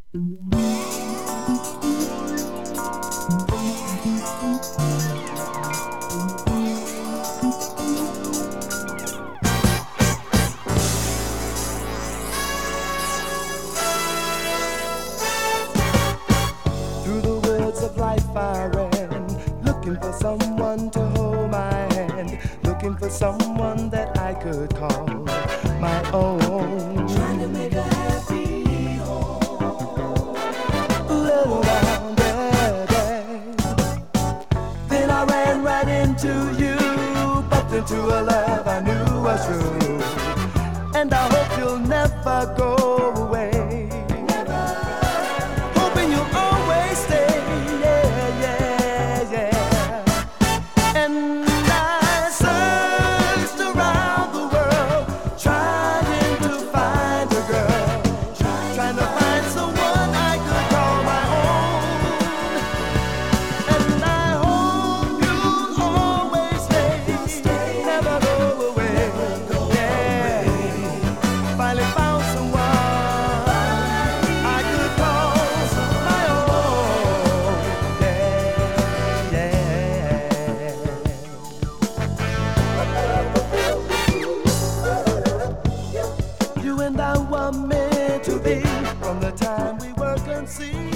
Through the woods of life I ran, looking for someone to hold my hand, looking for someone that I could call my own. Trying to make a happy home. Little rounded. Then I ran right into you, bumped into a love I knew was true, and I hope you'll never go away. Hoping you'll always stay, yeah, yeah, yeah. And I searched around the world, trying to find a girl, trying to find someone I could call my own. And I hope you'll always stay, never go away, yeah. Finally found someone I could call my own, yeah, yeah. You and I were meant to be from the time we were conceived.